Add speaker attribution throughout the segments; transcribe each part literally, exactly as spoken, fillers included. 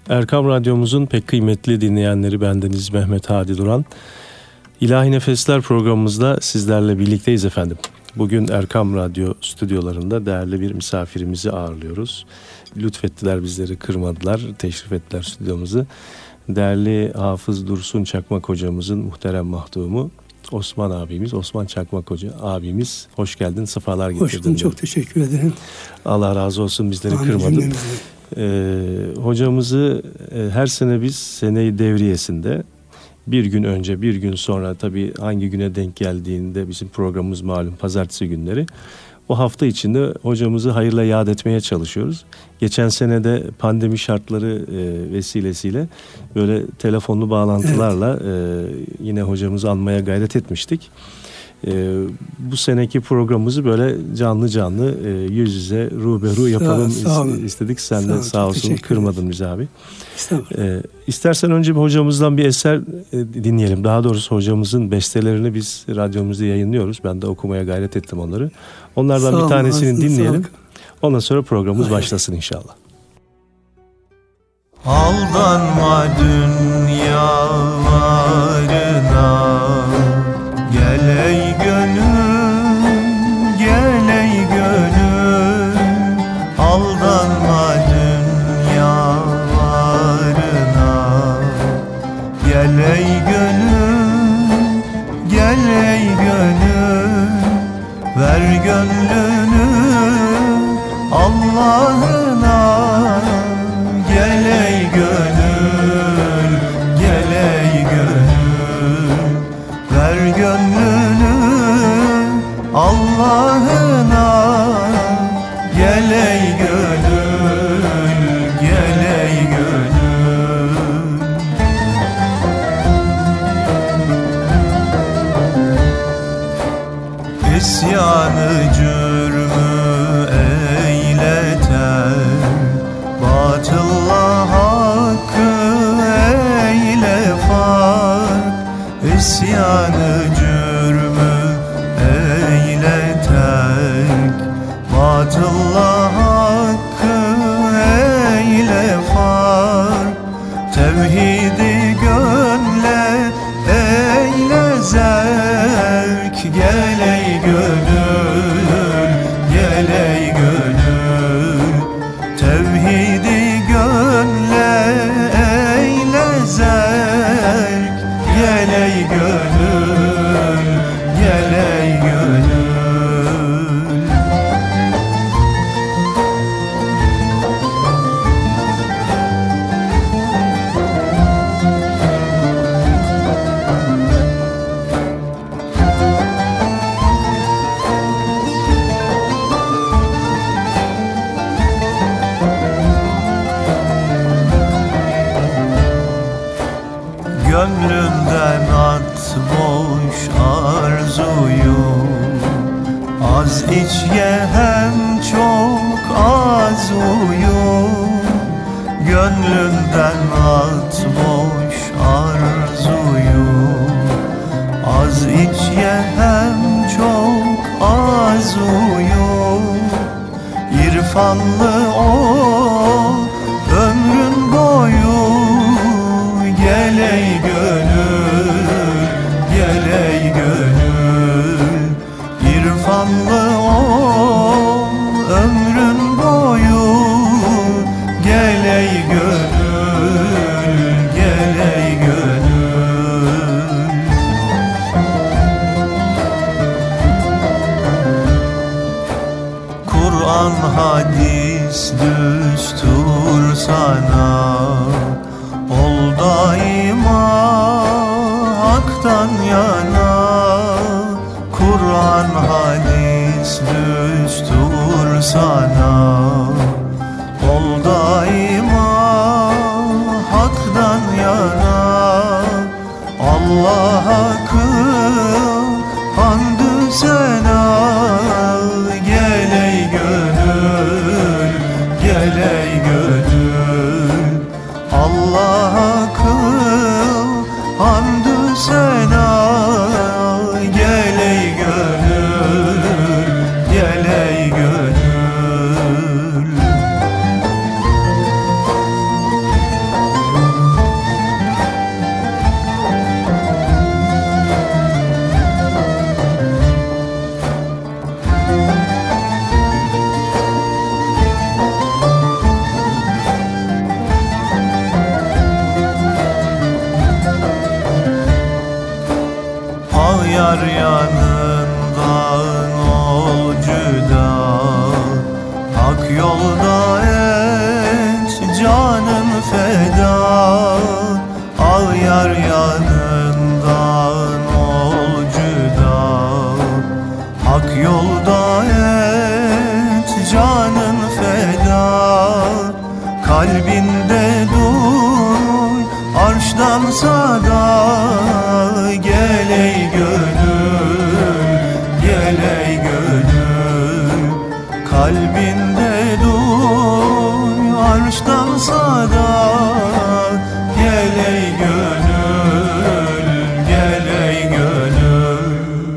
Speaker 1: Erkam Radyomuzun pek kıymetli dinleyenleri, bendeniz Mehmet Hadi Duran. İlahi Nefesler programımızda sizlerle birlikteyiz efendim. Bugün Erkam Radyo stüdyolarında değerli bir misafirimizi ağırlıyoruz. Lütfettiler, bizleri kırmadılar, teşrif ettiler stüdyomuzu. Değerli Hafız Dursun Çakmak hocamızın muhterem mahdumu Osman abimiz, Osman Çakmak Hoca abimiz, hoş geldin, sefalar getirdin.
Speaker 2: Hoş buldum, çok teşekkür ederim.
Speaker 1: Allah razı olsun, bizleri
Speaker 2: Amin,
Speaker 1: kırmadın. Ee, hocamızı e, her sene biz seneyi devriyesinde bir gün önce, bir gün sonra, tabii hangi güne denk geldiğinde bizim programımız malum pazartesi günleri. O hafta içinde hocamızı hayırla yad etmeye çalışıyoruz. Geçen sene de pandemi şartları e, vesilesiyle böyle telefonlu bağlantılarla evet. e, yine hocamızı anmaya gayret etmiştik. E, bu seneki programımızı böyle canlı canlı e, yüz yüze ruberu yapalım sağ, sağ istedik. Sen sağ de sağ olsun kırmadın bizi abi. E, istersen önce bir hocamızdan bir eser e, dinleyelim. Daha doğrusu hocamızın bestelerini biz radyomuzda yayınlıyoruz. Ben de okumaya gayret ettim onları. Onlardan sağ bir tanesini olun, dinleyelim. Ondan sonra programımız Hayır. başlasın inşallah.
Speaker 3: Aldanma dünyalarına, gel ey gönül, gel ey gönül. Aldanma dünyalarına, gel ey gönül, gel ey gönül. Ver gönlünü Allah'ına, gel ey gönül, gel ey gönül. Ver gönlünü Allah'ına, gel ey gönül, gel ey gönül. İsyanı cürmü eyleten, batılla hakkı eyle fark. İsyanı cürmü eyle terk, batılla hakkı eyle fark. Tevhidi gönle eyle zerk, gel ey gönül, gel ey gönül. Tevhidi gönle eyle zerk, gel ey gönül, gel ey gönül. Gönlünden at boş arzuyu, az iç ye hem çok az uyu. Gönlünden at boş arzuyu, az iç ye hem çok az uyu. İrfanlı ol ömrün boyu, gel ey gönül, gel ey gönül. İrfanlı ol ömrün boyu, gel ey gönül, gel ey gönül. Kur'an hadis düstur sana, ol daima haktan yana. Kur'an hadis düstur sana, ol daima haktan yana. Allah'a kıl hamdü sena, gel ey gönül, gel ey gönül. Allah'a kıl hamdü sena, gel ey gönül, gel ey gönül. Kalbinde duy arştan sada, gel ey gönül, gel ey gönül. Kalbinde duy arştan sada, gel ey gönül, gel ey gönül.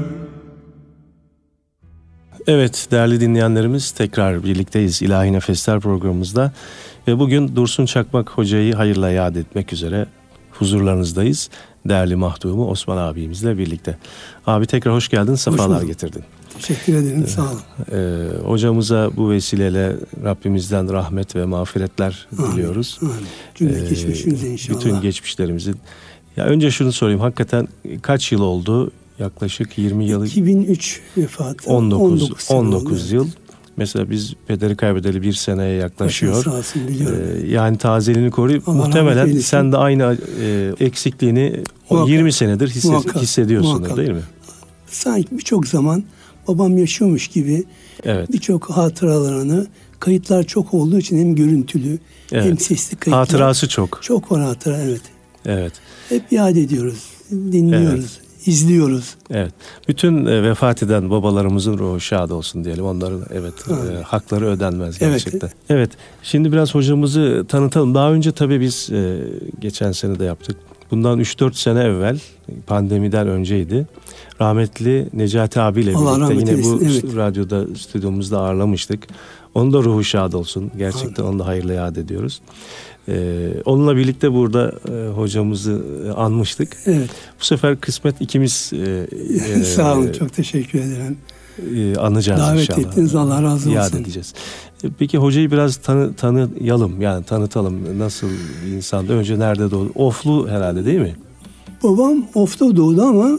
Speaker 1: Evet değerli dinleyenlerimiz, tekrar birlikteyiz İlahi Nefesler programımızda ve bugün Dursun Çakmak Hoca'yı hayırla yad etmek üzere huzurlarınızdayız. Değerli mahdumu Osman abimizle birlikte. Abi tekrar hoş geldin, sefalar hoş getirdin.
Speaker 2: Teşekkür ederim, sağ olun.
Speaker 1: Ee, hocamıza bu vesileyle Rabbimizden rahmet ve mağfiretler amin, diliyoruz.
Speaker 2: Amin. Cümle ee, geçmişimize inşallah.
Speaker 1: Bütün geçmişlerimizi. Ya önce şunu sorayım, hakikaten kaç yıl oldu? Yaklaşık yirmi yıl.
Speaker 2: iki bin üç vefatı.
Speaker 1: on dokuz, on dokuz yıl. Mesela biz pederi kaybedeli bir seneye yaklaşıyor.
Speaker 2: Olsun,
Speaker 1: ee, yani tazeliğini koruyup Allah muhtemelen sen de aynı e, eksikliğini muhakkak, yirmi senedir hisse, muhakkak, hissediyorsundur muhakkak. Değil mi?
Speaker 2: Sanki birçok zaman babam yaşıyormuş gibi evet. birçok hatıralarını, kayıtlar çok olduğu için hem görüntülü evet. hem sesli kayıtlar.
Speaker 1: Hatırası çok.
Speaker 2: Çok var hatıra, evet.
Speaker 1: Evet.
Speaker 2: Hep yad ediyoruz, dinliyoruz. Evet. İzliyoruz.
Speaker 1: Evet. Bütün e, vefat eden babalarımızın ruhu şad olsun diyelim. Onların evet e, hakları ödenmez gerçekten. Evet. Evet. Şimdi biraz hocamızı tanıtalım. Daha önce tabii biz e, geçen sene de yaptık. Bundan üç dört sene evvel, pandemiden önceydi. Rahmetli Necati abiyle birlikte yine bu evet. radyoda, stüdyomuzda ağırlamıştık. Onun da ruhu şad olsun. Gerçekten Amin. Onu da hayırla yad ediyoruz. Ee, onunla birlikte burada e, hocamızı e, anmıştık.
Speaker 2: Evet.
Speaker 1: Bu sefer kısmet ikimiz e,
Speaker 2: e, sağ olun, çok teşekkür ederim.
Speaker 1: E, anacağız
Speaker 2: davet
Speaker 1: inşallah.
Speaker 2: Davet ettiniz, Allah razı olsun.
Speaker 1: Yad edeceğiz. E, peki hocayı biraz tanı, tanıyalım, yani tanıtalım. Nasıl bir insandı? Önce nerede doğdu? Oflu herhalde değil mi?
Speaker 2: Babam Of'ta doğdu ama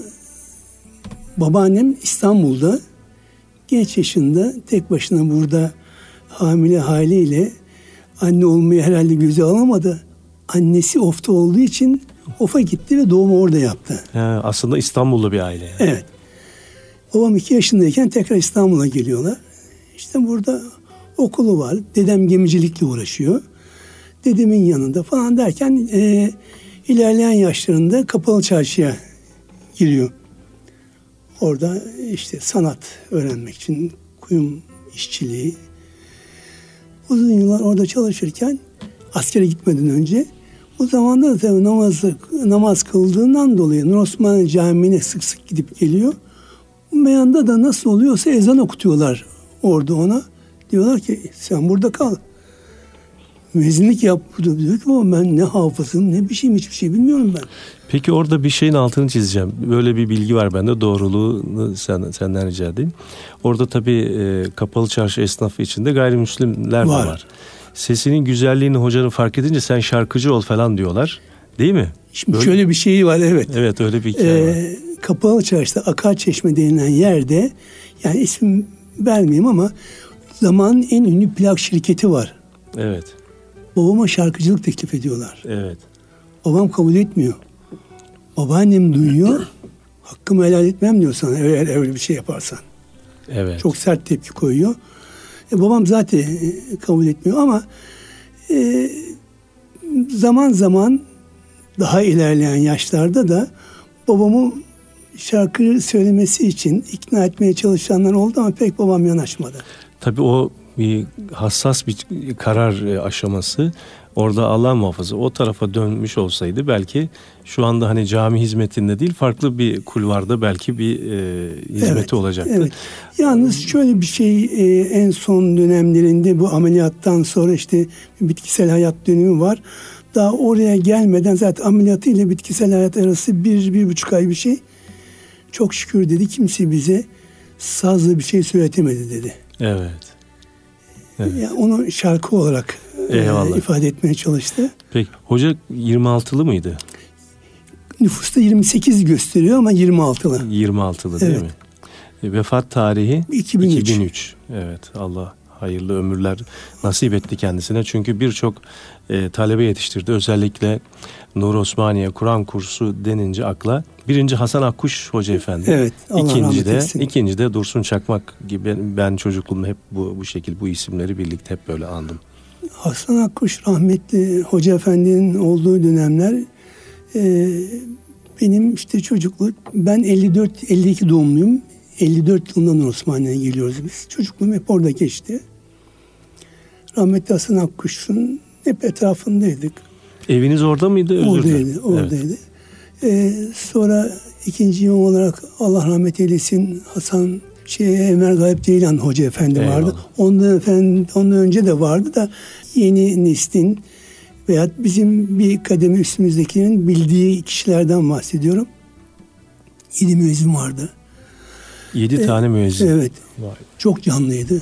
Speaker 2: babaannem İstanbul'da. Genç yaşında tek başına burada hamile haliyle anne olmayı herhalde göze alamadı. Annesi Of'ta olduğu için Of'a gitti ve doğumu orada yaptı.
Speaker 1: He, aslında İstanbullu bir aile. Yani.
Speaker 2: Evet. Babam iki yaşındayken tekrar İstanbul'a geliyorlar. İşte burada okulu var. Dedem gemicilikle uğraşıyor. Dedemin yanında falan derken e, ilerleyen yaşlarında Kapalı Çarşı'ya giriyor. Orada işte sanat öğrenmek için kuyum işçiliği. Uzun yıllar orada çalışırken askere gitmeden önce o zamanda da tabii namaz, namaz kıldığından dolayı Nur Osmaniye Camii'ne sık sık gidip geliyor. Bu meyanda da nasıl oluyorsa ezan okutuyorlar orada ona. Diyorlar ki sen burada kal. Müezzinlik yap. Diyor ki ben ne hafızım ne bir şeyim, hiçbir şey bilmiyorum ben.
Speaker 1: Peki orada bir şeyin altını çizeceğim. Böyle bir bilgi var bende. Doğruluğunu sen, senden rica edeyim. Orada tabii e, Kapalı Çarşı esnafı içinde gayrimüslimler var. de var. Sesinin güzelliğini hocanın fark edince sen şarkıcı ol falan diyorlar. Değil mi?
Speaker 2: Şimdi böyle, şöyle bir şey var, evet.
Speaker 1: Evet, öyle bir hikaye ee, var.
Speaker 2: Kapalı Çarşı'da Akarçeşme denilen yerde, yani isim vermeyeyim ama zamanın en ünlü plak şirketi var.
Speaker 1: Evet.
Speaker 2: Babama şarkıcılık teklif ediyorlar.
Speaker 1: Evet.
Speaker 2: Babam kabul etmiyor. Babaannem duyuyor. Hakkımı helal etmem diyor sana eğer öyle bir şey yaparsan.
Speaker 1: Evet.
Speaker 2: Çok sert tepki koyuyor. E, babam zaten e, kabul etmiyor ama e, zaman zaman daha ilerleyen yaşlarda da babamı şarkı söylemesi için ikna etmeye çalışanlar oldu ama pek babam yanaşmadı.
Speaker 1: Tabii o bir hassas bir karar aşaması. Orada Allah muhafaza o tarafa dönmüş olsaydı belki şu anda hani cami hizmetinde değil farklı bir kulvarda belki bir e, hizmeti evet, olacaktı.
Speaker 2: Evet. Yalnız şöyle bir şey e, en son dönemlerinde bu ameliyattan sonra işte bitkisel hayat dönemi var. Daha oraya gelmeden zaten ameliyatı ile bitkisel hayat arası bir, bir buçuk ay bir şey. Çok şükür dedi, kimse bize sazlı bir şey söyletemedi dedi.
Speaker 1: Evet. Evet.
Speaker 2: Yani onu şarkı olarak e, ifade etmeye çalıştı.
Speaker 1: Peki hoca yirmi altılı mıydı?
Speaker 2: Nüfusta yirmi sekiz gösteriyor ama yirmi altılı.
Speaker 1: yirmi altılı değil evet. mi? E, vefat tarihi
Speaker 2: iki bin üç.
Speaker 1: iki bin üç. Evet, Allah hayırlı ömürler nasip etti kendisine. Çünkü birçok e, talebe yetiştirdi. Özellikle Nur Osmaniye Kur'an kursu denince akla birinci Hasan Akkuş Hoca Efendi.
Speaker 2: Evet.
Speaker 1: İkinci de, ikinci de Dursun Çakmak gibi ben, ben çocukluğumda hep bu bu şekilde bu isimleri birlikte hep böyle andım.
Speaker 2: Hasan Akkuş rahmetli Hoca Efendi'nin olduğu dönemler e, benim işte çocukluk, ben elli dört elli iki doğumluyum. elli dört yılından Osmaniye'ye geliyoruz biz. Çocukluğum hep orada geçti. Rahmetli Hasan Akkuş'un hep etrafındaydık.
Speaker 1: Eviniz orada mıydı? Özür
Speaker 2: oradaydı, oradaydı. Evet. Ee, sonra ikinci imam olarak Allah rahmet eylesin Hasan şey Ömer Gayip Ceylan Hoca Efendi Eyvallah. vardı. Ondan, efendim, ondan önce de vardı da yeni neslin veya bizim bir kademe üstümüzdekilerin bildiği kişilerden bahsediyorum. Yedi müezzin vardı.
Speaker 1: Yedi ee, tane müezzin.
Speaker 2: Evet. Vay. Çok canlıydı.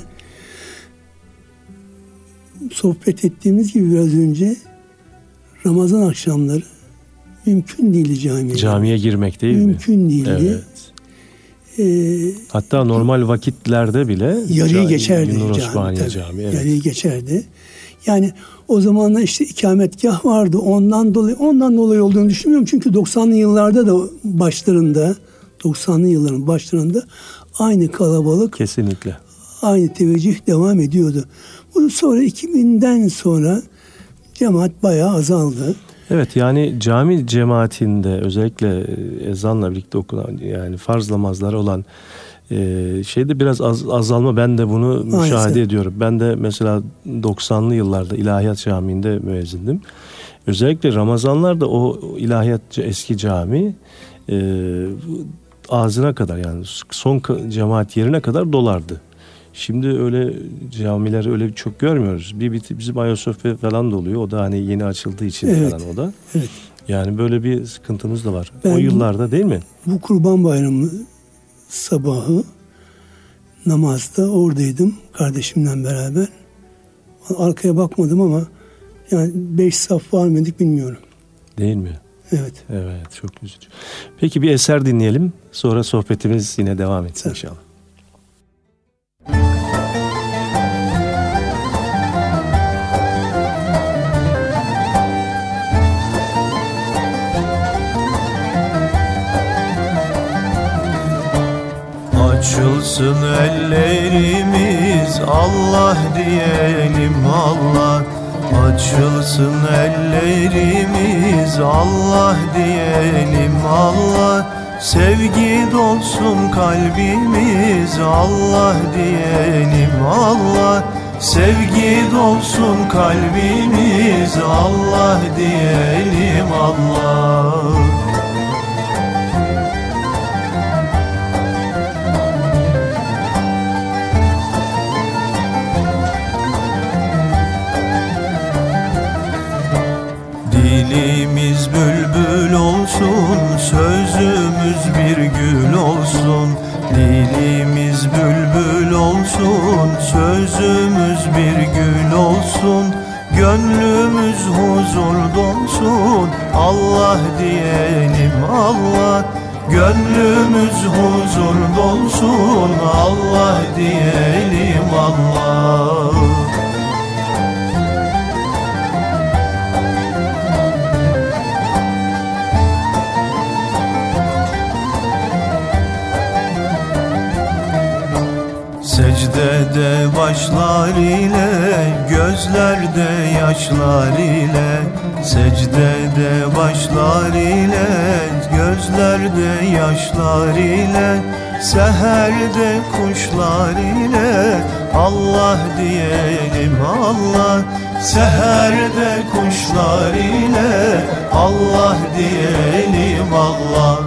Speaker 2: Sohbet ettiğimiz gibi biraz önce Ramazan akşamları mümkün değildi camiye.
Speaker 1: Camiye girmek değil
Speaker 2: mümkün
Speaker 1: mi?
Speaker 2: Mümkün değildi.
Speaker 1: Evet. Ee, Hatta normal vakitlerde bile
Speaker 2: yarıyı cami, geçerdi.
Speaker 1: Nur Osmaniye Cami. cami evet.
Speaker 2: Yarıyı geçerdi. Yani o zamanlar işte ikametgah vardı. Ondan dolayı ondan dolayı olduğunu düşünmüyorum. Çünkü doksanlı yıllarda da başlarında doksanlı yılların başlarında aynı kalabalık.
Speaker 1: Kesinlikle.
Speaker 2: Aynı teveccüh devam ediyordu. Bu sonra iki binden sonra cemaat bayağı azaldı.
Speaker 1: Evet, yani cami cemaatinde özellikle ezanla birlikte okunan yani farz namazları olan e, şeyde biraz az, azalma, ben de bunu müşahede Maalesef. ediyorum. Ben de mesela doksanlı yıllarda İlahiyat Camii'nde müezzindim. Özellikle Ramazanlarda o İlahiyat eski cami e, ağzına kadar, yani son cemaat yerine kadar dolardı. Şimdi öyle camileri öyle çok görmüyoruz. Bir, bir bizim Ayasofya falan da oluyor. O da hani yeni açıldığı için evet, falan o da.
Speaker 2: Evet.
Speaker 1: Yani böyle bir sıkıntımız da var.
Speaker 2: Ben
Speaker 1: o yıllarda değil mi?
Speaker 2: Bu Kurban Bayramı sabahı namazda oradaydım kardeşimle beraber. Arkaya bakmadım ama yani beş saf var mıydık bilmiyorum.
Speaker 1: Değil mi?
Speaker 2: Evet.
Speaker 1: Evet, çok üzücü. Peki bir eser dinleyelim. Sonra sohbetimiz yine devam etsin evet. inşallah.
Speaker 3: Açılsın ellerimiz Allah diyelim Allah. Açılsın ellerimiz Allah diyelim Allah. Sevgi dolsun kalbimiz Allah diyelim Allah. Sevgi dolsun kalbimiz Allah diyelim Allah. Dilimiz bülbül olsun, sözümüz bir gül olsun. Dilimiz bülbül olsun, sözümüz bir gül olsun. Gönlümüz huzur dolsun, Allah diyelim Allah. Gönlümüz huzur dolsun, Allah diyelim Allah. Secdede başlar ile, gözlerde yaşlar ile. Secdede başlar ile, gözlerde yaşlar ile. Seherde kuşlar ile, Allah diyelim Allah. Seherde kuşlar ile, Allah diyelim Allah.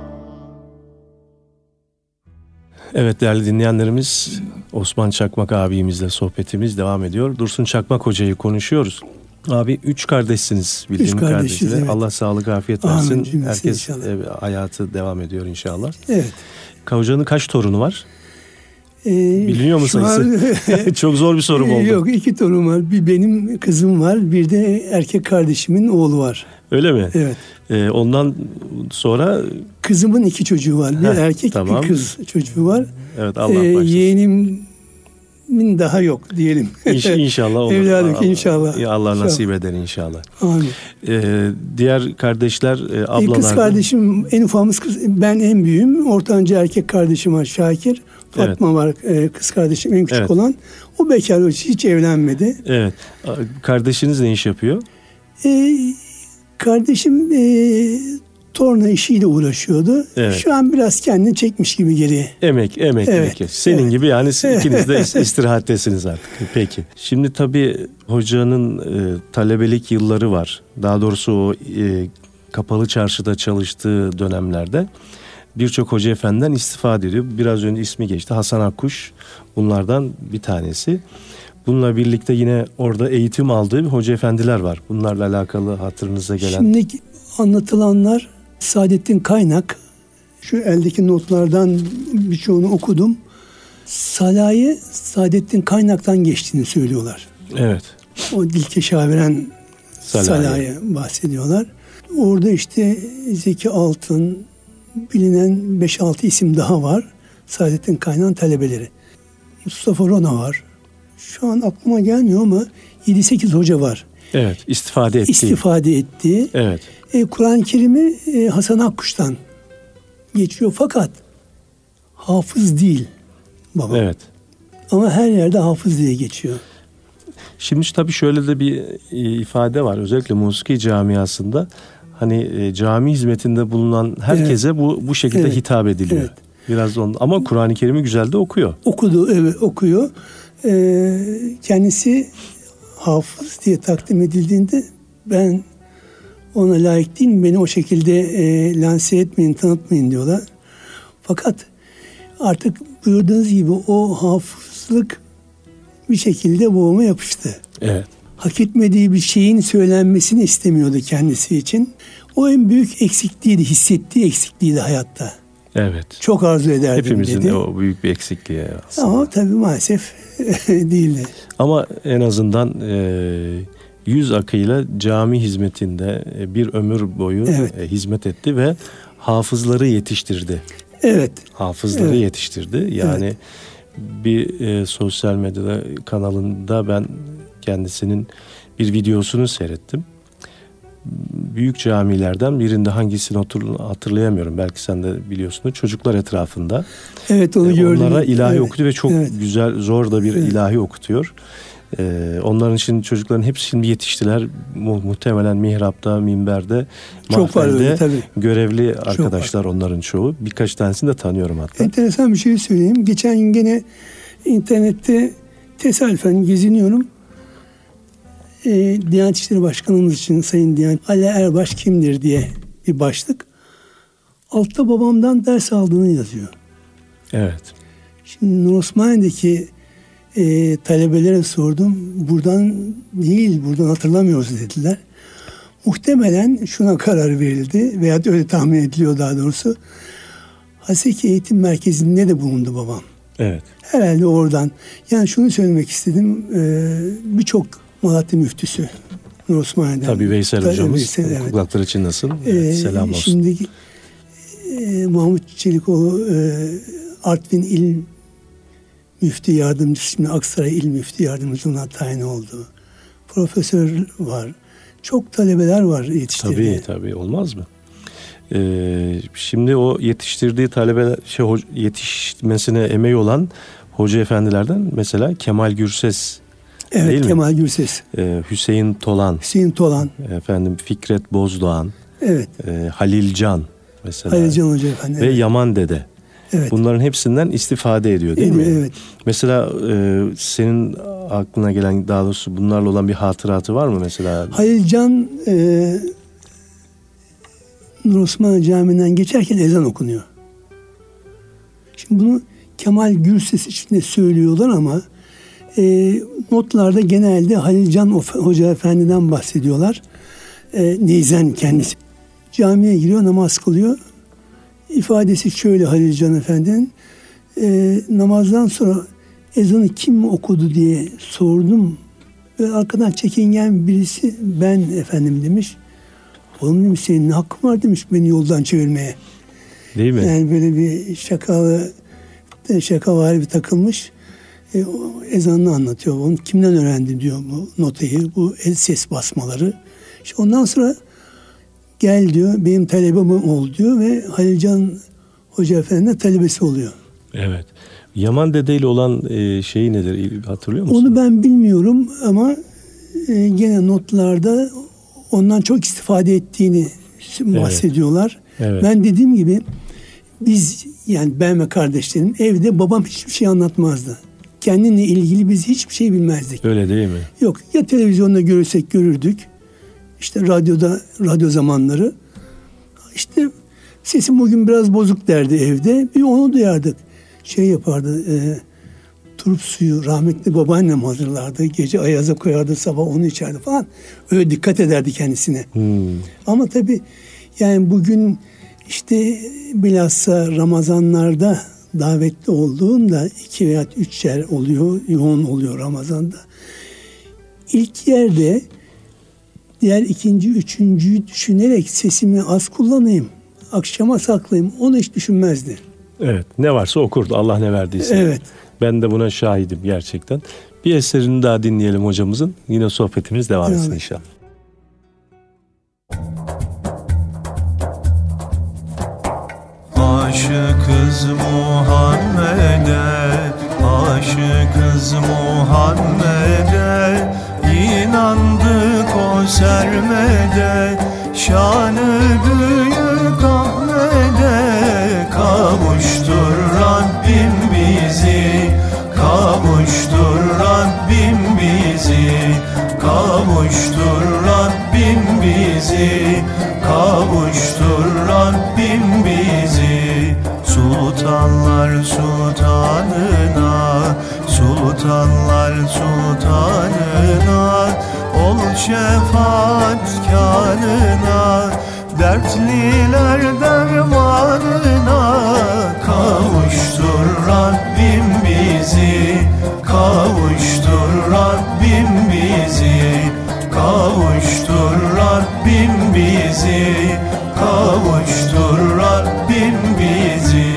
Speaker 1: Evet değerli dinleyenlerimiz, Osman Çakmak abimizle sohbetimiz devam ediyor. Dursun Çakmak hocayı konuşuyoruz. Abi üç kardeşsiniz bildiğim kardeşler. Evet. Allah sağlık afiyet versin. Amin, herkes e, hayatı devam ediyor inşallah.
Speaker 2: Evet.
Speaker 1: Hocanın kaç torunu var?
Speaker 2: Ee,
Speaker 1: Biliniyor mu sayısı? An, Çok zor bir sorum oldu.
Speaker 2: Yok, iki torun var. Bir benim kızım var, bir de erkek kardeşimin oğlu var.
Speaker 1: Öyle mi?
Speaker 2: Evet.
Speaker 1: Ee, ondan sonra
Speaker 2: kızımın iki çocuğu var. Bir Heh, erkek tamam. bir kız çocuğu var.
Speaker 1: Evet, Allah başlasın.
Speaker 2: Ee, yeğenimin daha yok diyelim.
Speaker 1: İnş, inşallah olur.
Speaker 2: Evladım Allah, inşallah.
Speaker 1: Allah, Allah nasip eder inşallah.
Speaker 2: Amin.
Speaker 1: Ee, diğer kardeşler, e, ablalar.
Speaker 2: Kız kardeşim en ufamız kız. Ben en büyüğüm. Ortanca erkek kardeşim var Şakir. Fatma
Speaker 1: evet.
Speaker 2: var, e, kız kardeşim en küçük
Speaker 1: evet.
Speaker 2: olan. O bekar, hiç evlenmedi.
Speaker 1: Evet. Kardeşiniz ne iş yapıyor?
Speaker 2: E, kardeşim e, torna işiyle uğraşıyordu. Evet. Şu an biraz kendini çekmiş gibi geriye.
Speaker 1: Emek, emek.
Speaker 2: Evet.
Speaker 1: Peki. Senin evet. gibi yani ikiniz de istirahattesiniz artık. Peki. Şimdi tabii hocanın e, talebelik yılları var. Daha doğrusu o e, kapalı çarşıda çalıştığı dönemlerde birçok hoca efendiden istifade ediyor. Biraz önce ismi geçti. Hasan Akkuş bunlardan bir tanesi. Bununla birlikte yine orada eğitim aldığı bir hoca efendiler var. Bunlarla alakalı hatırınıza gelen.
Speaker 2: Şimdi anlatılanlar Saadettin Kaynak, şu eldeki notlardan birçoğunu okudum. Salayı Saadettin Kaynak'tan geçtiğini söylüyorlar.
Speaker 1: Evet.
Speaker 2: O Dilkeşaviren Salayı bahsediyorlar. Orada işte Zeki Altın, bilinen beş altı isim daha var. Saadettin Kaynak'ın talebeleri. Mustafa Rona var. Şu an aklıma gelmiyor ama yedi sekiz hoca var.
Speaker 1: Evet, istifade ettiği.
Speaker 2: İstifade ettiği.
Speaker 1: Evet.
Speaker 2: E, Kur'an-ı Kerim'i e, Hasan Akkuş'tan geçiyor fakat hafız değil baba.
Speaker 1: Evet.
Speaker 2: Ama her yerde hafız diye geçiyor.
Speaker 1: Şimdi tabii şöyle de bir ifade var. Özellikle musiki camiasında hani e, cami hizmetinde bulunan herkese evet. bu bu şekilde evet. hitap ediliyor. Evet. Biraz on, ama Kur'an-ı Kerim'i güzel de okuyor.
Speaker 2: Okudu, evet okuyor. Ee, kendisi hafız diye takdim edildiğinde ben ona layık değilim, beni o şekilde e, lanse etmeyin, tanıtmayın diyorlar. Fakat artık buyurduğunuz gibi o hafızlık bir şekilde boğuma yapıştı.
Speaker 1: Evet.
Speaker 2: Hak etmediği bir şeyin söylenmesini istemiyordu kendisi için. O en büyük eksikliğiydi, hissettiği eksikliğiydi hayatta.
Speaker 1: Evet.
Speaker 2: Çok arzu ederdim
Speaker 1: Hepimizin
Speaker 2: dedi.
Speaker 1: o büyük bir eksikliği aslında.
Speaker 2: Ama tabii maalesef değildi.
Speaker 1: Ama en azından e, yüz akıyla cami hizmetinde bir ömür boyu evet. e, hizmet etti ve hafızları yetiştirdi.
Speaker 2: Evet.
Speaker 1: Hafızları evet. yetiştirdi. Yani evet. bir e, sosyal medyada kanalında ben kendisinin bir videosunu seyrettim. Büyük camilerden birinde, hangisini hatırlayamıyorum. Belki sen de biliyorsun. Çocuklar etrafında.
Speaker 2: Evet, onu gördüm.
Speaker 1: Onlara ilahi
Speaker 2: evet.
Speaker 1: okutuyor ve çok evet. güzel, zor da bir evet. ilahi okutuyor. Ee, onların için çocukların hepsi şimdi yetiştiler. Mu- muhtemelen mihrapta, minberde,
Speaker 2: çok
Speaker 1: mahfelde
Speaker 2: var, tabii.
Speaker 1: görevli arkadaşlar onların çoğu. Birkaç tanesini de tanıyorum hatta.
Speaker 2: Enteresan bir şey söyleyeyim. Geçen gün gene internette tesadüfen geziniyorum. E, Diyanet İşleri Başkanımız için Sayın Diyanet Ali Erbaş kimdir diye bir başlık. Altta babamdan ders aldığını yazıyor.
Speaker 1: Evet.
Speaker 2: Şimdi Nur Osmaniye'deki e, talebelere sordum. Buradan değil, buradan hatırlamıyoruz dediler. Muhtemelen şuna karar verildi veya öyle tahmin ediliyor daha doğrusu. Haseki Eğitim Merkezi'nde de bulundu babam.
Speaker 1: Evet.
Speaker 2: Herhalde oradan. Yani şunu söylemek istedim. E, birçok Malatya müftüsü Nur Osmaniye'den.
Speaker 1: Tabii Veysel Tabii,
Speaker 2: hocamız.
Speaker 1: Veysel, evet. Kulakları çınlasın. Evet, ee, selam olsun.
Speaker 2: Şimdi e, Mahmut Çelikoğlu e, Artvin İl Müftü Yardımcısı, şimdi Aksaray İl Müftü Yardımcısına tayin oldu. Profesör var. Çok talebeler var yetiştirdiği.
Speaker 1: Tabii tabii, olmaz mı? Ee, şimdi o yetiştirdiği talebeler, şey, yetişmesine emeği olan hoca efendilerden mesela Kemal Gürses.
Speaker 2: Evet,
Speaker 1: değil
Speaker 2: Kemal
Speaker 1: mi?
Speaker 2: Gürses.
Speaker 1: Ee, Hüseyin Tolan.
Speaker 2: Hüseyin Tolan.
Speaker 1: Efendim Fikret Bozdoğan.
Speaker 2: Evet.
Speaker 1: E, Halil Can mesela.
Speaker 2: Halil Can Hoca efendim.
Speaker 1: Ve
Speaker 2: evet.
Speaker 1: Yaman Dede.
Speaker 2: Evet.
Speaker 1: Bunların hepsinden istifade ediyor değil
Speaker 2: evet,
Speaker 1: mi?
Speaker 2: Evet.
Speaker 1: Mesela e, senin aklına gelen, daha doğrusu bunlarla olan bir hatıratı var mı mesela?
Speaker 2: Halil Can e, Nur Osmaniye Camii'nden geçerken ezan okunuyor. Şimdi bunu Kemal Gürses için de söylüyorlar ama e, notlarda genelde Halil Can Hoca Efendi'den bahsediyorlar. E, Neyzen kendisi. Camiye giriyor, namaz kılıyor. İfadesi şöyle Halil Can Efendi'nin. E, namazdan sonra ezanı kim okudu diye sordum. Ve arkadan çekingen birisi ben efendim demiş. Oğlum demiş, senin ne hakkın var demiş beni yoldan çevirmeye.
Speaker 1: Değil mi?
Speaker 2: Yani böyle bir şakalı, şakavari bir takılmış. E, o ezanını anlatıyor. Onu kimden öğrendi diyor bu notayı, bu el ses basmaları. İşte ondan sonra gel diyor, benim talebem ol diyor ve Halil Can Hoca Efendi'nin talebesi oluyor.
Speaker 1: Evet. Yaman Dede ile olan e, şeyi nedir hatırlıyor musun?
Speaker 2: Onu ben bilmiyorum ama e, gene notlarda ondan çok istifade ettiğini bahsediyorlar. Evet. Evet. Ben dediğim gibi biz, yani ben ve kardeşlerim evde babam hiçbir şey anlatmazdı. Kendinle ilgili biz hiçbir şey bilmezdik.
Speaker 1: Öyle değil mi?
Speaker 2: Yok, ya televizyonda görürsek görürdük. İşte radyoda, radyo zamanları. İşte sesim bugün biraz bozuk derdi evde. Bir onu duyardık. Şey yapardı, e, turp suyu rahmetli babaannem hazırlardı. Gece ayaza koyardı, sabah onu içerdi falan. Öyle dikkat ederdi kendisine. Hmm. Ama tabii yani bugün işte bilhassa Ramazanlarda davetli olduğunda iki veya üç yer oluyor, yoğun oluyor Ramazan'da. İlk yerde diğer ikinci, üçüncüyü düşünerek sesimi az kullanayım, akşama saklayayım, onu hiç düşünmezdi.
Speaker 1: Evet, ne varsa okurdu, Allah ne verdiyse.
Speaker 2: Evet.
Speaker 1: Ben de buna şahidim gerçekten. Bir eserini daha dinleyelim hocamızın. Yine sohbetimiz devam etsin inşallah.
Speaker 3: Aşıkız Muhammed'e, aşıkız Muhammed'e, inandık o sermede, şanı büyük Ahmet'e. Kavuştur Rabbim bizi, kavuştur Rabbim bizi, kavuştur Rabbim bizi, kavuştur Rabbim bizi. Sultanlar sultanına, sultanlar sultanına, ol şefaatkarına, dertliler dermanına. Kavuştur Rabbim bizi, kavuştur Rabbim bizi, kavuştur Rabbim bizi, kavuştur Rabbim bizi.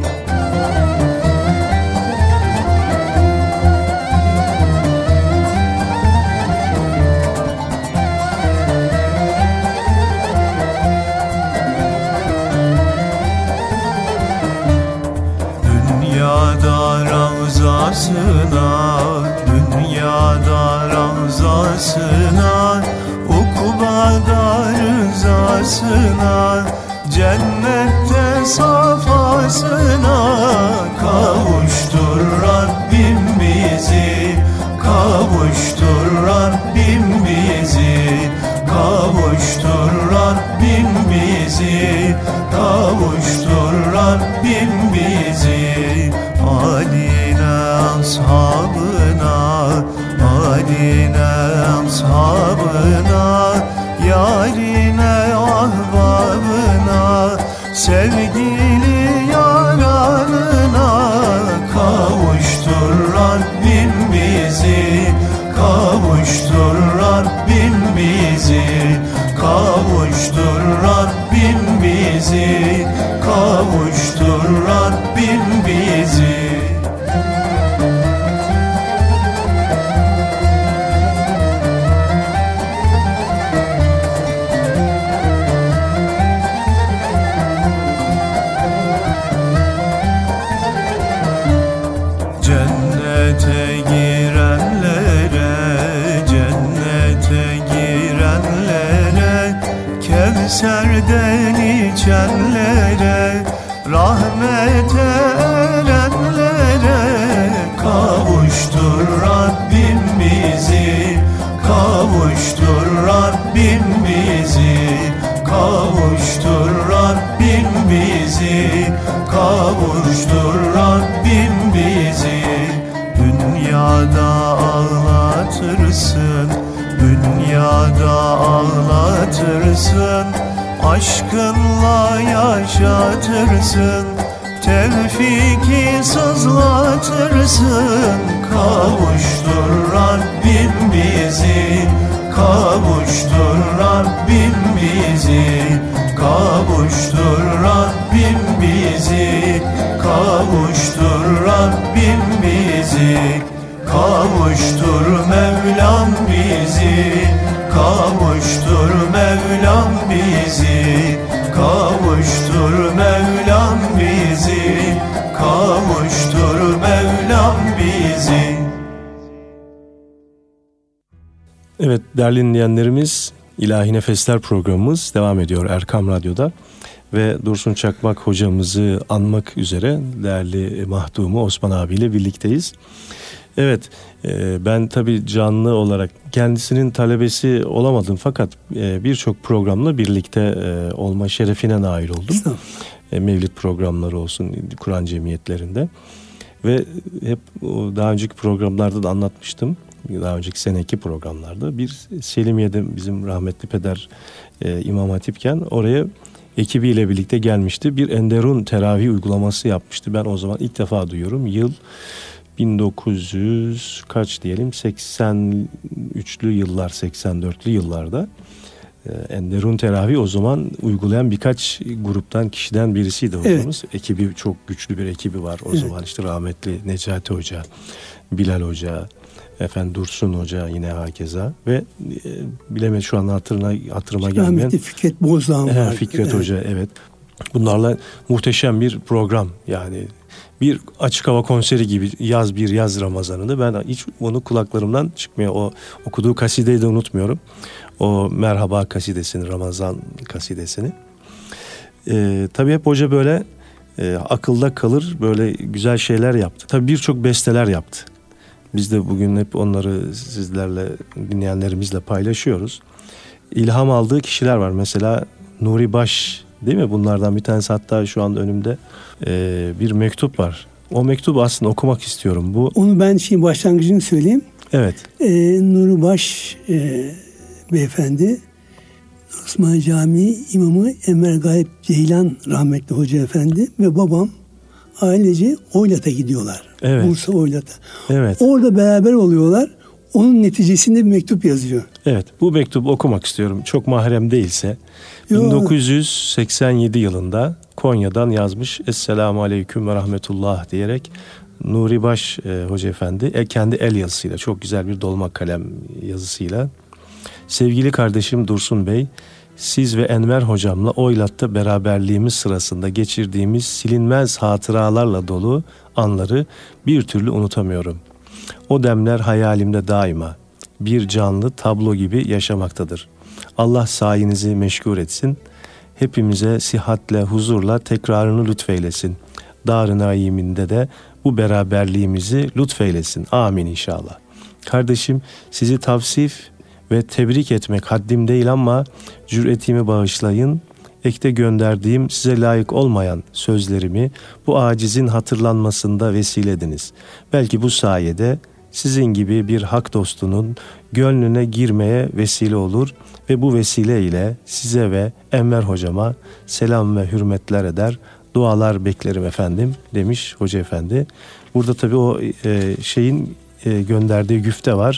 Speaker 3: Dünyada ravzasına, dünyada ravzasına, ukbada rızasına, cennette safasına. Kavuştur Rabbim bizi, kavuştur Rabbim bizi, kavuştur Rabbim bizi, kavuştur Rabbim bizi. Haline ashabına, haline ashabına, yarine ahbabına, sevgili yaranına. Kavuştur Rabbim bizi, kavuştur Rabbim bizi, kavuştur Rabbim bizi, kavuştur Rabbim bizi. Cennete girenlere, cennete girenlere, Kevser'den içenlere, rahmete erenlere. Kavuştur Rabbim bizi, kavuştur Rabbim bizi, kavuştur Rabbim bizi, kavuştur Rabbim bizi. Dünyada ağlatırsın, dünyada ağlatırsın, aşkınla yaşatırsın, tevfiki sızlatırsın. Kavuştur Rabbim bizi, kavuştur Rabbim bizi, kavuştur Rabbim bizi, kavuştur Rabbim bizi, kavuştur Mevlam bizi, kavuştur Mevlam bizi, kavuştur Mevlam bizi, kavuştur Mevlam
Speaker 1: Evet değerli dinleyenlerimiz, İlahi Nefesler programımız devam ediyor Erkam Radyo'da. Ve Dursun Çakmak hocamızı anmak üzere değerli mahdumu Osman abiyle birlikteyiz. Evet ben tabii canlı olarak kendisinin talebesi olamadım fakat birçok programla birlikte olma şerefine nail oldum. Mevlid programları olsun, Kur'an cemiyetlerinde. Ve hep daha önceki programlarda da anlatmıştım. Daha önceki seneki programlarda bir Selimiye'de bizim rahmetli peder e, İmam Hatipken oraya ekibiyle birlikte gelmişti. Bir Enderun teravih uygulaması yapmıştı. Ben o zaman ilk defa duyuyorum. Yıl bin dokuz yüz kaç diyelim seksen üçlü yıllar, seksen dörtlü yıllarda. Enderun teravih o zaman uygulayan birkaç gruptan, kişiden birisiydi hocamız. Evet. Ekibi çok güçlü bir ekibi var o evet. zaman, işte rahmetli Necati Hoca, Bilal Hoca, efendim Dursun Hoca yine hakeza ve e, bilemedim şu an hatırına hatırıma gelmeyen
Speaker 2: rahmetli Fikret Bozdağ var.
Speaker 1: Fikret evet. Hoca evet. Bunlarla muhteşem bir program, yani bir açık hava konseri gibi, yaz bir yaz Ramazanı'nda ben hiç onu kulaklarımdan çıkmıyor. O okuduğu kasideyi de unutmuyorum. O Merhaba kasidesini, Ramazan kasidesini. Ee, tabii hep hoca böyle e, akılda kalır, böyle güzel şeyler yaptı. Tabii birçok besteler yaptı. Biz de bugün hep onları sizlerle, dinleyenlerimizle paylaşıyoruz. İlham aldığı kişiler var. Mesela Nuri Baş, değil mi? Bunlardan bir tanesi, hatta şu anda önümde e, bir mektup var. O mektubu aslında okumak istiyorum. Bu
Speaker 2: Onu ben şimdi başlangıcını söyleyeyim.
Speaker 1: Evet.
Speaker 2: E, Nuri Baş e, beyefendi, Osman Camii imamı Enver Galip Ceylan rahmetli hoca efendi ve babam ailece Oylat'a gidiyorlar.
Speaker 1: Evet.
Speaker 2: Bursa Oylat'a.
Speaker 1: Evet.
Speaker 2: Orada beraber oluyorlar. Onun neticesinde bir mektup yazıyor.
Speaker 1: Evet. Bu mektubu okumak istiyorum. Çok mahrem değilse. Yo. bin dokuz yüz seksen yedi yılında Konya'dan yazmış. Esselamu Aleyküm ve Rahmetullah diyerek Nuri Baş e, Hoca Efendi e, kendi el yazısıyla, çok güzel bir dolma kalem yazısıyla: sevgili kardeşim Dursun Bey, siz ve Enver hocamla Oylat'ta beraberliğimiz sırasında geçirdiğimiz silinmez hatıralarla dolu anları bir türlü unutamıyorum. O demler hayalimde daima bir canlı tablo gibi yaşamaktadır. Allah sayenizi meşgul etsin. Hepimize sihatle, huzurla tekrarını lütfeylesin. Dar-ı naiminde de bu beraberliğimizi lütfeylesin. Amin inşallah. Kardeşim, sizi tavsif ve tebrik etmek haddim değil ama cüretimi bağışlayın. Ekte gönderdiğim size layık olmayan sözlerimi bu acizin hatırlanmasında vesile ediniz. Belki bu sayede sizin gibi bir hak dostunun gönlüne girmeye vesile olur ve bu vesile ile size ve Enver hocama selam ve hürmetler eder, dualar beklerim efendim demiş Hoca Efendi. Burada tabii o e, şeyin e, gönderdiği güfte var.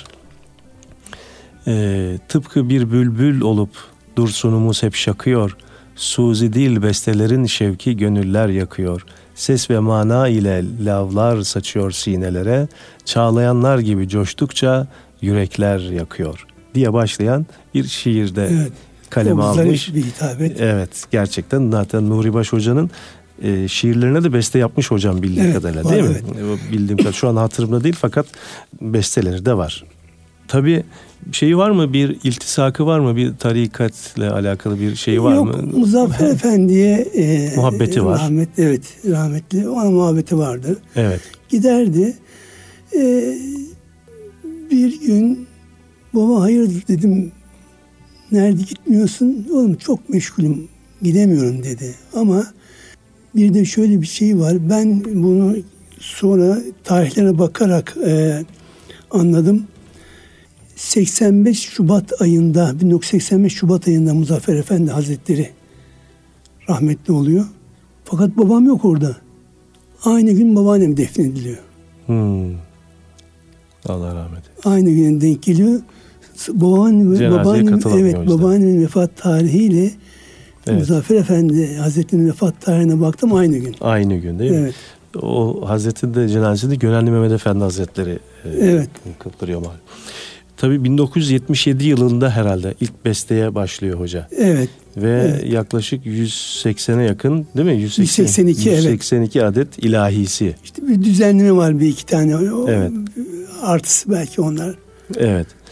Speaker 1: E, tıpkı bir bülbül olup dursunumuz hep şakıyor. Suzi dil bestelerin şevki gönüller yakıyor. Ses ve mana ile lavlar saçıyor sinelere. Çağlayanlar gibi coştukça yürekler yakıyor diye başlayan bir şiirde evet, kaleme almış.
Speaker 2: Bir hitabet.
Speaker 1: Evet, gerçekten zaten Nuri Baş Hoca'nın e, şiirlerine de beste yapmış hocam bildiğim evet, kadarıyla var, değil mi? Evet. Bildiğim kadarıyla şu an hatırımda değil fakat besteleri de var. Tabii şeyi var mı, bir iltisakı var mı, bir tarikatla alakalı bir şeyi var
Speaker 2: Yok,
Speaker 1: mı?
Speaker 2: Yok, Muzaffer Efendi'ye e,
Speaker 1: muhabbeti var.
Speaker 2: Rahmet, evet, rahmetli ona muhabbeti vardı.
Speaker 1: Evet.
Speaker 2: Giderdi. E, bir gün baba hayırdır dedim, nerede gitmiyorsun? Oğlum çok meşgulüm, gidemiyorum dedi. Ama bir de şöyle bir şey var, ben bunu sonra tarihlerine bakarak e, anladım. seksen beş Şubat ayında, bin dokuz yüz seksen beş Şubat ayında Muzaffer Efendi Hazretleri rahmetli oluyor. Fakat babam yok orada. Aynı gün babaannem defnediliyor.
Speaker 1: Hmm. Allah rahmet eylesin.
Speaker 2: Aynı güne denk geliyor. Babaannem, babaannem, evet, babaannemin vefat tarihiyle evet, Muzaffer Efendi Hazretleri'nin vefat tarihine baktım, aynı gün.
Speaker 1: Aynı gün değil mi?
Speaker 2: Evet.
Speaker 1: O Hazretleri de cenazesinde Gönenli Mehmet Efendi Hazretleri
Speaker 2: evet,
Speaker 1: kıldırıyor malum. Tabii bin dokuz yüz yetmiş yedi yılında herhalde ilk besteye başlıyor hoca.
Speaker 2: Evet.
Speaker 1: Ve
Speaker 2: evet,
Speaker 1: yaklaşık yüz seksene yakın değil mi? yüz seksen,
Speaker 2: yüz seksen iki,
Speaker 1: yüz seksen iki evet, adet ilahisi.
Speaker 2: İşte bir düzenleme var, bir iki tane. O
Speaker 1: evet.
Speaker 2: Artısı belki onlar.
Speaker 1: Evet.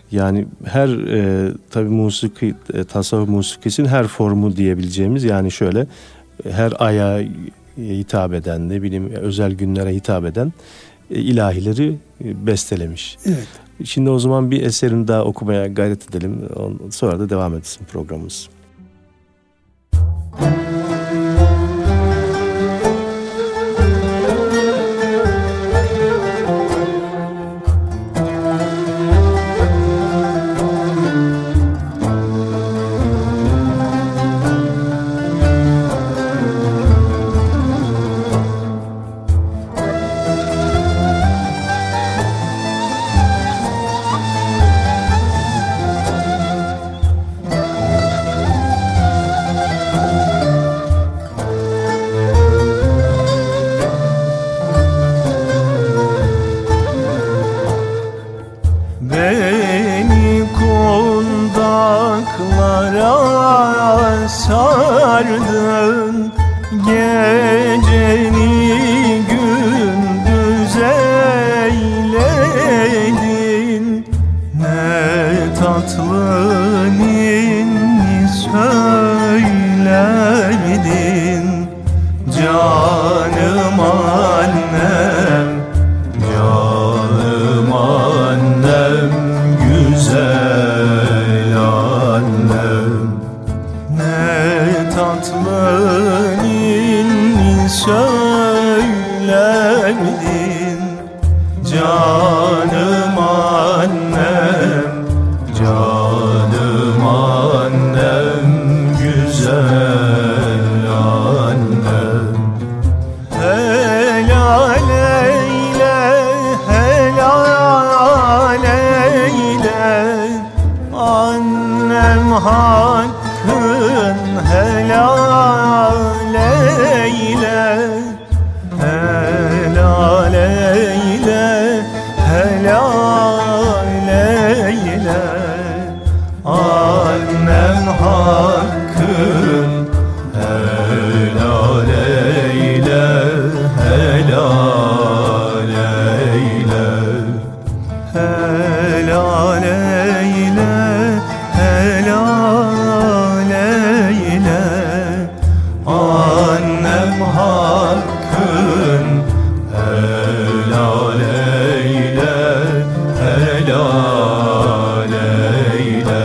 Speaker 1: Yani her e, tabii musiki, e, tasavvuf musikisinin her formu diyebileceğimiz, yani şöyle her aya hitap eden, ne bileyim özel günlere hitap eden e, ilahileri e, bestelemiş.
Speaker 2: Evet.
Speaker 1: Şimdi o zaman bir eserini daha okumaya gayret edelim. Sonra da devam etsin programımız.
Speaker 3: Sardın geceni gündüz eyledin, ne tatlı ninni söyledin. Canım annem, canım annem, güzel annem, ne tatlı ninni söyledin. Canım annem, canım annem, güzel annem. Helal eyle, helal eyle, annem hakkın helal eyle. Helal eyle, helal eyle, annem hakkın helal eyle, helal eyle. Helal eyle, helal eyle, annem hakkın helal eyle, helal eyle.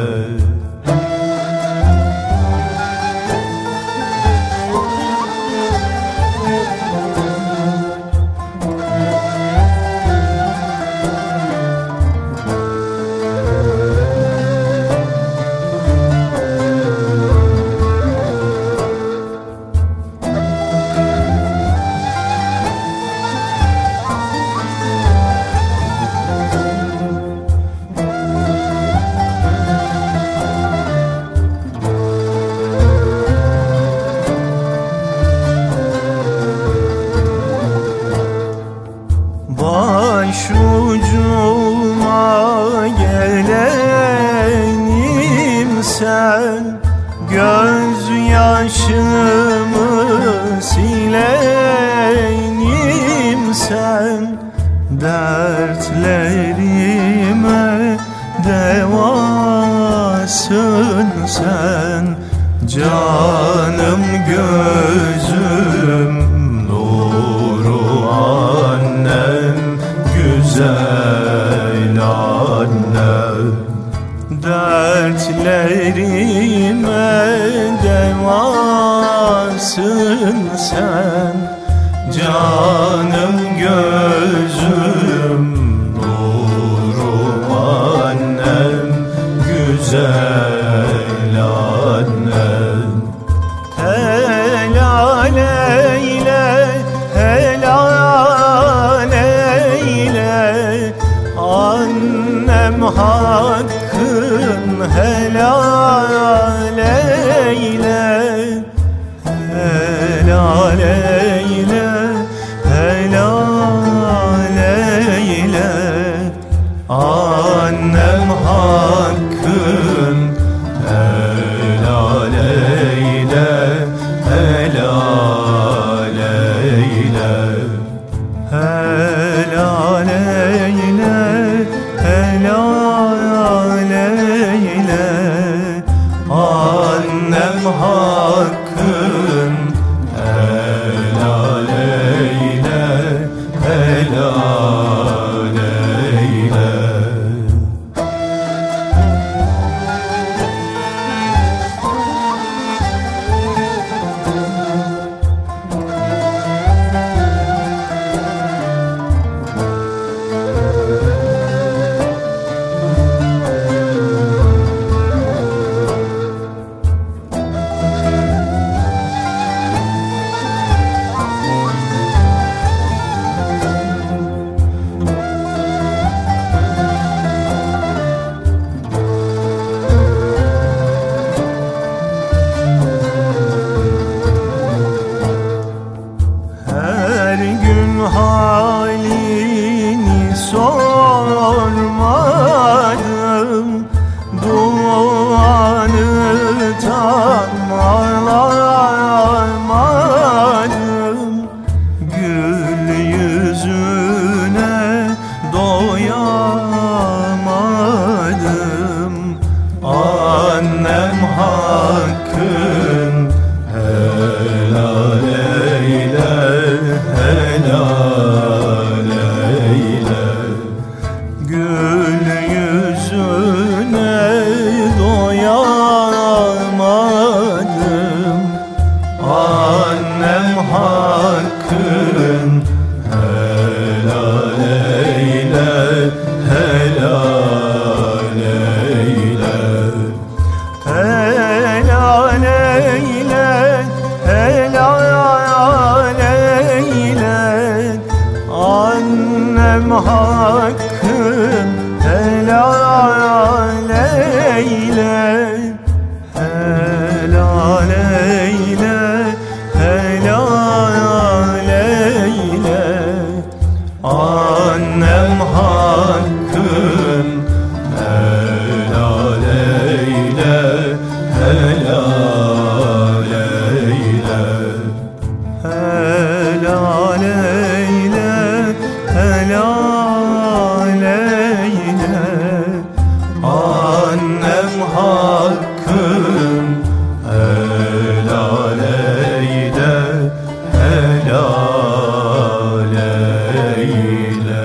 Speaker 3: Başucuma gelenim sen, gözyaşımı silenim sen, dertlerime devasın sen. Canım gözüm nuru annem, güzel annem, dertlerime devasın sen. Canım gözüm nuru annem, güzel annem. Helal eyle, helal eyle, annem hakkın helal eyle. Helal eyle, helal eyle, annem hakkın helal eyle, helal eyle. Halini sormadım, duanı tamamlamadım, gül yüzüne doyamadım. Annem hakkın helal eyle, helal eyle. Gül yüzüne doyamadım. Annem hakkın helal eyle, helal eyle. Helal eyle, helal eyle. Annem hakkın helal eyle, helal eyle, helal eyle. Annem hakkın helal eyle, helal eyle. Helal eyle, helal eyle. Annem hakkın helal eyle, helal eyle.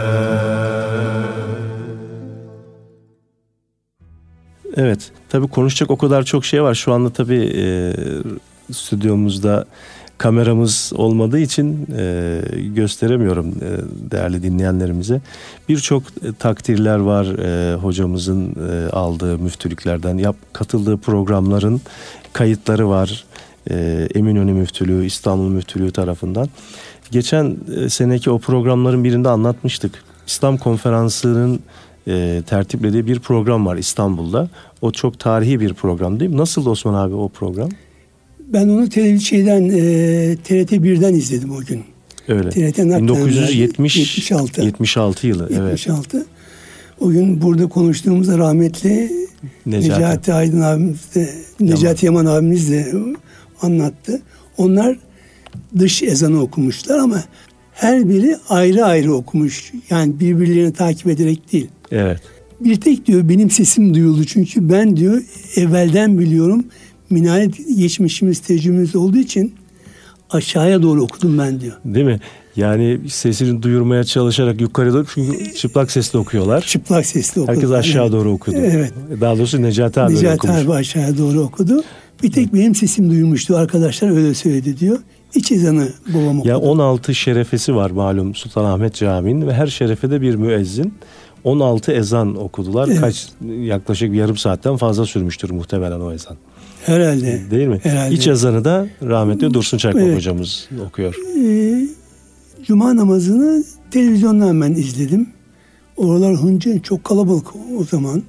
Speaker 1: Evet, tabii konuşacak o kadar çok şey var. Şu anda tabii e, stüdyomuzda kameramız olmadığı için e, gösteremiyorum e, değerli dinleyenlerimize. Birçok e, takdirler var e, hocamızın e, aldığı müftülüklerden, yap, katıldığı programların kayıtları var. E, Eminönü Müftülüğü, İstanbul Müftülüğü tarafından. Geçen e, seneki o programların birinde anlatmıştık. İslam Konferansı'nın e, tertiplediği bir program var İstanbul'da. O çok tarihi bir program değil mi? Nasıldı Osman abi o program?
Speaker 2: Ben onu televizyondan e, T R T birden izledim o gün.
Speaker 1: Öyle.
Speaker 2: T R T
Speaker 1: bin dokuz yüz yetmiş,
Speaker 2: yetmiş altı
Speaker 1: yetmiş altı yılı.
Speaker 2: yetmiş altı.
Speaker 1: Evet.
Speaker 2: O gün burada konuştuğumuzda rahmetli Necati, Necati Aydın abimiz de, Necati Yaman abimiz de anlattı. Onlar dış ezanı okumuşlar ama her biri ayrı ayrı okumuş. Yani birbirlerini takip ederek değil.
Speaker 1: Evet.
Speaker 2: Bir tek diyor benim sesim duyuldu. Çünkü ben diyor evvelden biliyorum. Minaret geçmişimiz, tecrübemiz olduğu için aşağıya doğru okudum ben diyor.
Speaker 1: Değil mi? Yani sesini duyurmaya çalışarak yukarı doğru, çünkü çıplak sesle okuyorlar.
Speaker 2: Çıplak sesle okudu.
Speaker 1: Herkes aşağı yani doğru okudu.
Speaker 2: Evet.
Speaker 1: Daha doğrusu Necati abi
Speaker 2: Necati
Speaker 1: okumuş.
Speaker 2: abi aşağıya doğru okudu. Bir tek benim sesim duyulmuştu. Arkadaşlar öyle söyledi diyor. İç ezanı babam okudu.
Speaker 1: Ya on altı şerefesi var malum Sultanahmet Camii'nin ve her şerefede bir müezzin. on altı ezan okudular. Evet. Kaç yaklaşık bir yarım saatten fazla sürmüştür muhtemelen o ezan.
Speaker 2: Herhalde.
Speaker 1: Değil mi?
Speaker 2: Herhalde.
Speaker 1: İç ezanı da rahmetli Dursun Çakmak evet. hocamız okuyor.
Speaker 2: Ee, Cuma namazını televizyondan ben izledim. Oralar hınca çok kalabalık o zaman.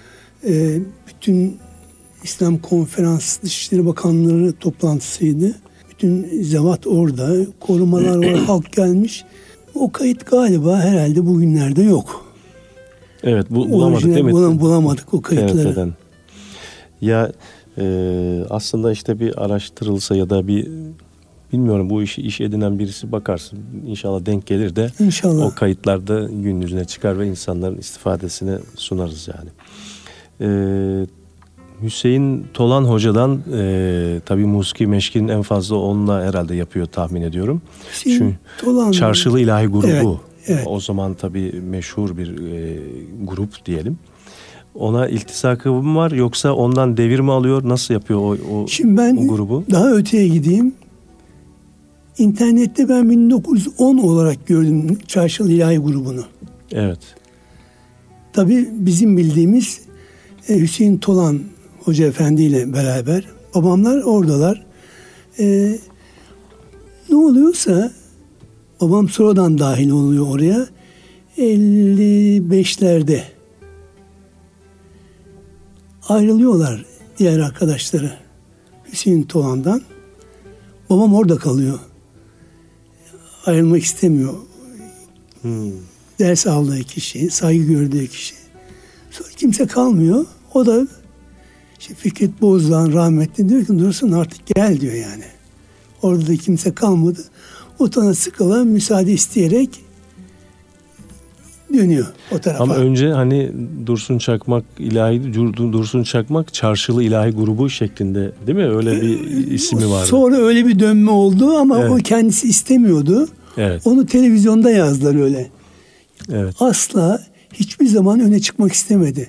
Speaker 2: Ee, bütün İslam Konferans Dışişleri Bakanları toplantısıydı. Bütün zevat orada. Korumalar var, halk gelmiş. O kayıt galiba herhalde bugünlerde yok.
Speaker 1: Evet, bu, bulamadık
Speaker 2: Orijinal,
Speaker 1: değil mi?
Speaker 2: Bulam, bulamadık o kayıtları.
Speaker 1: Evet, ya e, aslında işte bir araştırılsa ya da bir bilmiyorum bu işi iş edinen birisi bakarsın. İnşallah denk gelir de
Speaker 2: İnşallah.
Speaker 1: o kayıtlarda gün yüzüne çıkar ve insanların istifadesine sunarız yani. E, Hüseyin Tolan Hoca'dan e, tabii musiki meşkinin en fazla onunla herhalde yapıyor tahmin ediyorum.
Speaker 2: Hüseyin
Speaker 1: Çünkü
Speaker 2: Tolan.
Speaker 1: Çarşılı İlahi grubu.
Speaker 2: Evet, evet.
Speaker 1: O zaman tabii meşhur bir e, grup diyelim. Ona iltisakı mı var yoksa ondan devir mi alıyor? Nasıl yapıyor o, o,
Speaker 2: Şimdi ben
Speaker 1: o grubu?
Speaker 2: daha öteye gideyim. İnternette ben bin dokuz yüz on olarak gördüm Çarşılı İlahi grubunu.
Speaker 1: Evet.
Speaker 2: Tabii bizim bildiğimiz e, Hüseyin Tolan Hoca Efendi ile beraber babamlar oradalar. E, ne oluyorsa babam sonradan dahil oluyor oraya. elli beşlerde ayrılıyorlar diğer arkadaşları Hüseyin Tolan'dan. Babam orada kalıyor. Ayrılmak istemiyor.
Speaker 1: Hmm.
Speaker 2: Ders aldığı kişi, saygı gördüğü kişi. Sonra kimse kalmıyor. O da işte Fikret Bozdağ'ın rahmetli diyor ki Dursun artık gel diyor yani. Orada da kimse kalmadı. Utana sıkıla müsaade isteyerek dönüyor o tarafa.
Speaker 1: Ama önce hani Dursun Çakmak ilahi Dursun Çakmak Çarşılı İlahi grubu şeklinde değil mi? Öyle bir ismi vardı.
Speaker 2: Sonra öyle bir dönme oldu ama
Speaker 1: evet.
Speaker 2: o kendisi istemiyordu.
Speaker 1: Evet.
Speaker 2: Onu televizyonda yazdılar öyle.
Speaker 1: Evet.
Speaker 2: Asla hiçbir zaman öne çıkmak istemedi.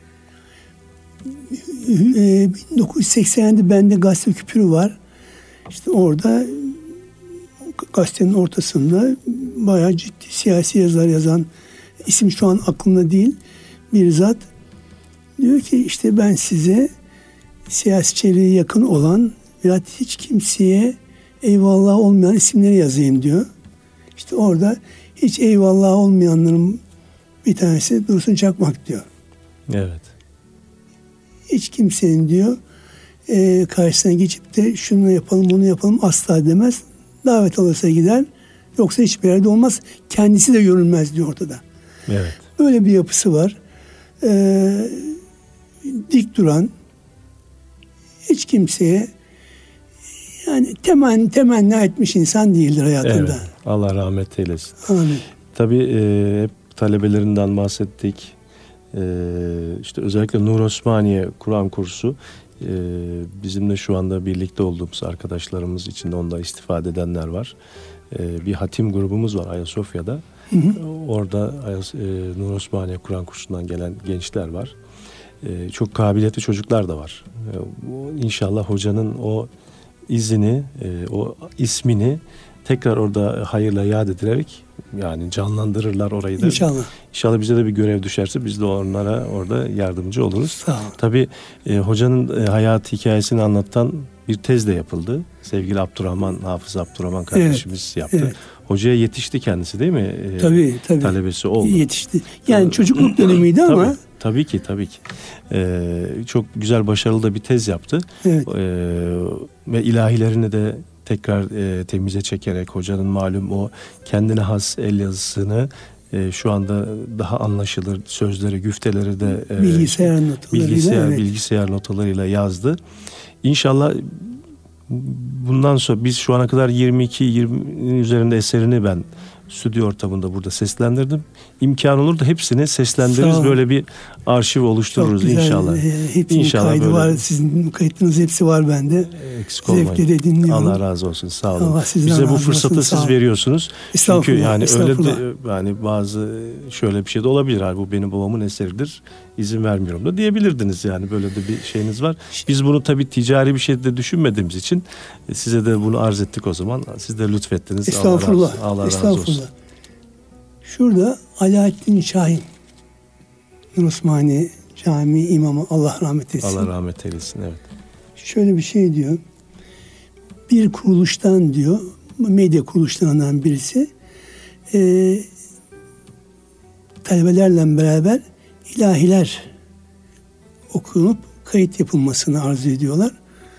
Speaker 2: bin dokuz yüz seksende bende gazete küpürü var. İşte orada gazetenin ortasında bayağı ciddi siyasi yazılar yazan, isim şu an aklımda değil, bir zat diyor ki işte ben size siyasetçiliğe yakın olan ve hiç kimseye eyvallah olmayan isimleri yazayım diyor. İşte orada hiç eyvallah olmayanların bir tanesi Dursun Çakmak diyor.
Speaker 1: Evet.
Speaker 2: Hiç kimsenin diyor e, karşısına geçip de şunu yapalım bunu yapalım asla demez. Davet alırsa gider. Yoksa hiçbir yerde olmaz. Kendisi de görünmez diyor ortada.
Speaker 1: Evet.
Speaker 2: Böyle bir yapısı var. Ee, dik duran, hiç kimseye yani temen, temenni etmiş insan değildir hayatında.
Speaker 1: Evet. Allah rahmet eylesin.
Speaker 2: Amin.
Speaker 1: Tabii e, hep talebelerinden bahsettik. E, işte özellikle Nur Osmaniye Kur'an kursu e, bizim de şu anda birlikte olduğumuz arkadaşlarımız için onda istifade edenler var. E, bir hatim grubumuz var Ayasofya'da. Hı hı. Orada Ayas, e, Nur Osmaniye Kur'an kursundan gelen gençler var. E, çok kabiliyetli çocuklar da var. E, İnşallah hocanın o izini, e, o ismini tekrar orada hayırla yad edilerek yani canlandırırlar orayı da.
Speaker 2: İnşallah.
Speaker 1: İnşallah bize de bir görev düşerse biz de onlara orada yardımcı oluruz.
Speaker 2: Sağ olun.
Speaker 1: Tabii e, hocanın e, hayat hikayesini anlatan bir tez de yapıldı. Sevgili Abdurrahman, Hafız Abdurrahman kardeşimiz evet, yaptı. Evet. Hocaya yetişti kendisi değil mi? E,
Speaker 2: tabii tabii.
Speaker 1: Talebesi oldu.
Speaker 2: Yetişti. Yani tabii, çocukluk dönemiydi ama.
Speaker 1: Tabii, tabii ki tabii ki. E, çok güzel başarılı da bir tez yaptı.
Speaker 2: Evet.
Speaker 1: E, ve ilahilerini de tekrar e, temize çekerek hocanın malum o kendine has el yazısını e, şu anda daha anlaşılır sözleri, güfteleri de e,
Speaker 2: bilgisayar notalarıyla
Speaker 1: bilgisayar,
Speaker 2: evet.
Speaker 1: bilgisayar notalarıyla yazdı. İnşallah bundan sonra biz şu ana kadar yirmi iki yirminin üzerinde eserini ben stüdyo ortamında burada seslendirdim. İmkan olur da hepsini seslendiririz. Böyle bir arşiv oluştururuz inşallah.
Speaker 2: Hepsinin inşallah kaydı böyle var. Sizin kayıtınız hepsi var bende.
Speaker 1: Eksik olmayın.
Speaker 2: Zevkle de dinliyorum.
Speaker 1: Allah razı olsun. Sağ olun.
Speaker 2: Allah
Speaker 1: bize bu fırsatı siz veriyorsunuz. Çünkü yani öyle de yani bazı şöyle bir şey de olabilir. Abi bu benim babamın eseridir. İzin vermiyorum da diyebilirdiniz yani. Böyle de bir şeyiniz var. Biz bunu tabii ticari bir şey de düşünmediğimiz için size de bunu arz ettik o zaman. Siz de lütfettiniz.
Speaker 2: Estağfurullah.
Speaker 1: Allah, Allah
Speaker 2: Estağfurullah.
Speaker 1: razı olsun.
Speaker 2: Şurada Alaaddin Şahin Nur Osmaniye Camii imamı Allah rahmet eylesin.
Speaker 1: Allah rahmet eylesin evet.
Speaker 2: Şöyle bir şey diyor. Bir kuruluştan diyor, medya kuruluşlarından birisi e, talebelerle beraber ilahiler okunup kayıt yapılmasını arzu ediyorlar.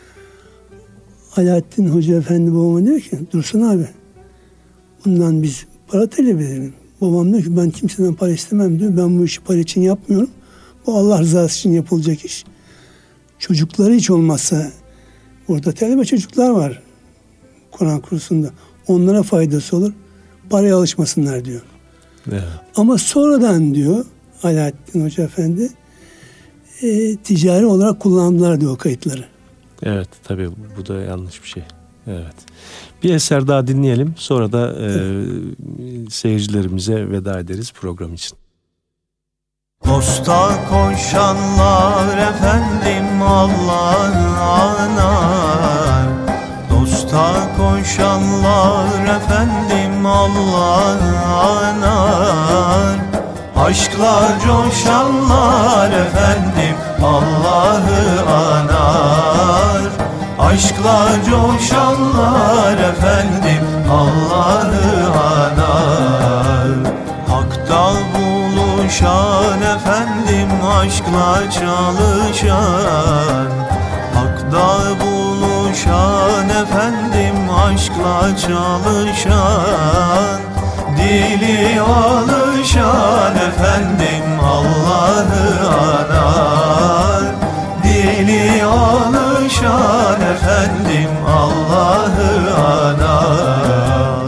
Speaker 2: Alaaddin Hoca Efendi babama diyor ki Dursun abi bundan biz para talep edelim. Babam diyor ki ben kimseden para istemem diyor. Ben bu işi para için yapmıyorum. Bu Allah rızası için yapılacak iş. Çocukları hiç olmazsa orada talebe çocuklar var Kur'an kursunda. Onlara faydası olur. Paraya alışmasınlar diyor.
Speaker 1: Evet.
Speaker 2: Ama sonradan diyor Alaaddin Hoca Efendi e, ticari olarak kullandılar diyor o kayıtları.
Speaker 1: Evet, tabii bu da yanlış bir şey. Evet. Bir eser daha dinleyelim. Sonra da e, seyircilerimize veda ederiz program için.
Speaker 3: Dosta koşanlar efendim Allah'ı anar. Dosta koşanlar efendim Allah'ı anar. Aşkla coşanlar efendim Allah'ı anar. Aşkla coşanlar efendim Allah'ı anar. Hak'ta buluşan efendim aşkla çalışan. Hak'ta buluşan efendim aşkla çalışan. Dili alışan efendim Allah'ı anar. Dili alışan efendim Allah'ı anar.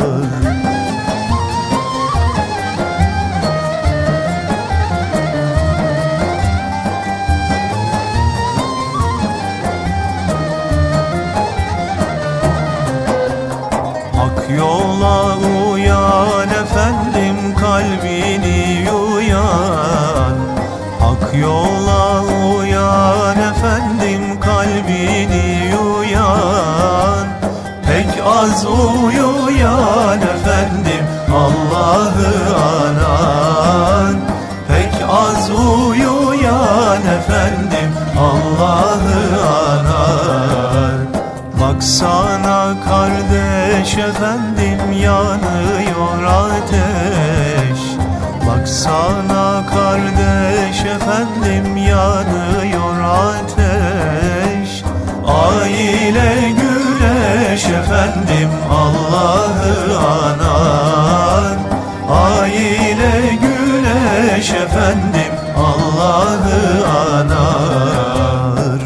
Speaker 3: Hak yola uyan efendim kalbini uyan. Hak yola uyan efendim kalbini uyan. Pek az uyuyan efendim Allah'ı anan. Pek az uyuyan efendim Allah'ı anan. Baksana kardeş efendim yanıyor ateş. Baksana kardeş efendim yanıyor ateş. Aile güneş efendim Allah'ı anar. Aile güneş efendim Allah'ı anar.